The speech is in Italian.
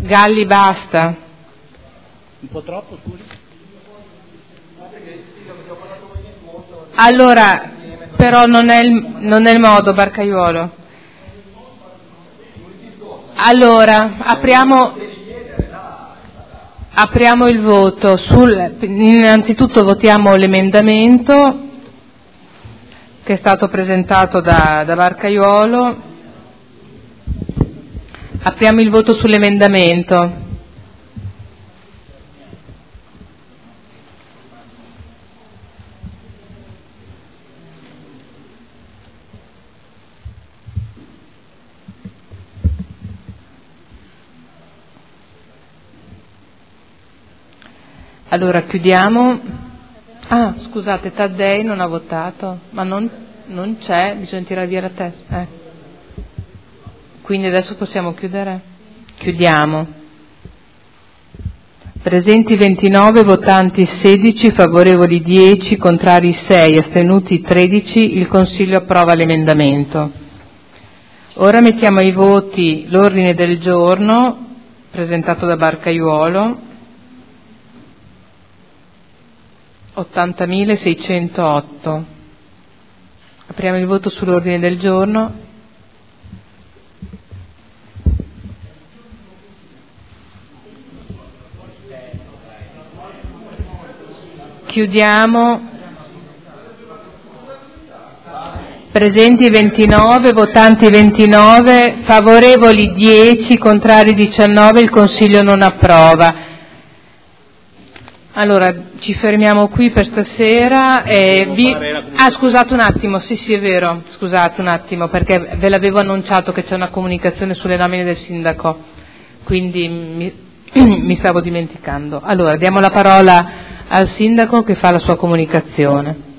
Galli, basta. Un po' troppo, scusi? Allora, però non è il modo, Barcaiuolo. Allora, apriamo il voto. Innanzitutto votiamo l'emendamento che è stato presentato da Barcaiuolo. Apriamo il voto sull'emendamento. Allora chiudiamo. Ah, scusate, Taddei non ha votato, ma non c'è, bisogna tirare via la testa. Quindi adesso possiamo chiudere? Chiudiamo. Presenti 29, votanti 16, favorevoli 10, contrari 6, astenuti 13. Il Consiglio approva l'emendamento. Ora mettiamo ai voti l'ordine del giorno presentato da Barcaiuolo. 80.608. Apriamo il voto sull'ordine del giorno. Chiudiamo. Presenti 29, votanti 29, favorevoli 10, contrari 19, il Consiglio non approva. Allora, ci fermiamo qui per stasera. Scusate un attimo, sì è vero, scusate un attimo, perché ve l'avevo annunciato che c'è una comunicazione sulle nomine del sindaco, quindi mi stavo dimenticando. Allora, diamo la parola al sindaco che fa la sua comunicazione.